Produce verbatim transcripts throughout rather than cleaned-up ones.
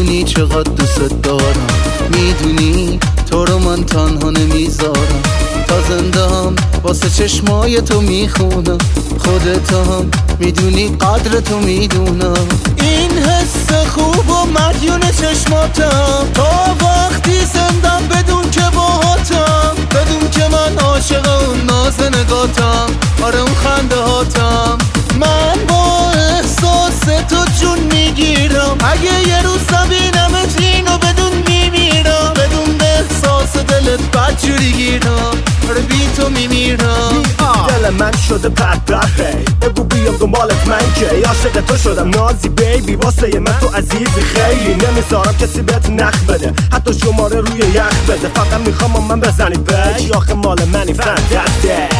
میدونی چقدر دوست دارم، میدونی تو رو من تنها نمیذارم، تا زندم واسه چشمای تو میخونم، خودت هم میدونی قدر تو میدونم. این حس خوب و مدیون چشماتم، تا وقتی زندم بدون که باهاتم، بدون که من عاشق اون ناز نگاتم، آره اون خنده هاتم. من با احساس تو جون میگیرم، اگه یه روز نبینمت اینو بدون میمیرم، بدون احساس دلت بدجوری گیرم، آره بی تو میمیرم. دل من شده پت پت هی بگو بیام دنبالت من که عاشق تو شدم نازی بیبی، واسه من تو عزیزی خیلی، نمیذارم کسی بهت نخ بده، حتی شماره روی یخ بده، فقط میخوام من بزنی بی آخه مال منی فانتاستیک.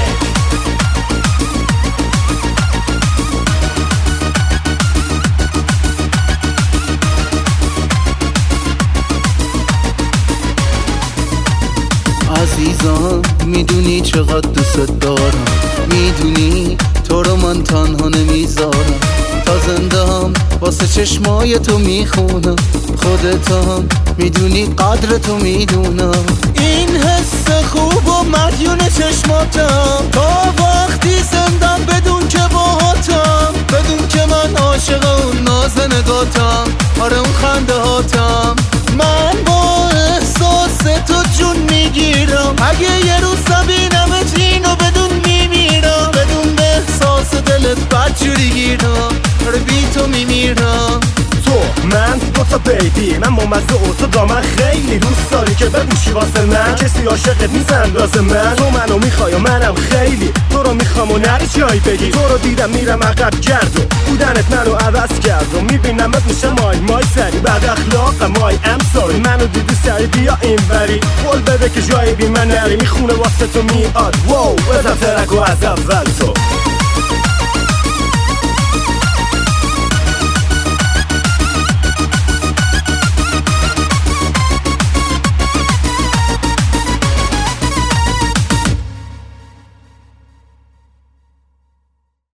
عزیزم میدونی چقدر دوست دارم، میدونی تو رو من تنها نمیذارم، تا زندم واسه چشمای تو میخونم، خودت هم میدونی قدر تو میدونم. این حس خوب و مدیون چشماتم، تا وقتی زندم بدون که باهاتم، بدون که من عاشق اون ناز نگاتم، آره اون خنده هاتم. من با احساس تو جون میگیرم، اگه یه روز نبینمت اینو بدون میمیرم، بدون به احساس دلت بدجوری گیرم، آره بی تو میمیرم. تو من دو تا بیبی، من ممزه و تو دامن خیلی دوست داری که بپوشی واسه من، کسی عاشقت نیست انداز من، تو منو میخوای و منم خیلی تو رو میخوام و نری جایی بگی، تو رو دیدم میرم عقب گرد و بودنت منو عوض کرد و میبینمت میشه مای مای سری بعد اخلاق مای ام سوری، منو دیدی سری بیا این بری قول بده که جایی بی من نری، میخونه واسه تو میاد واو بزن ترکو از اول تو.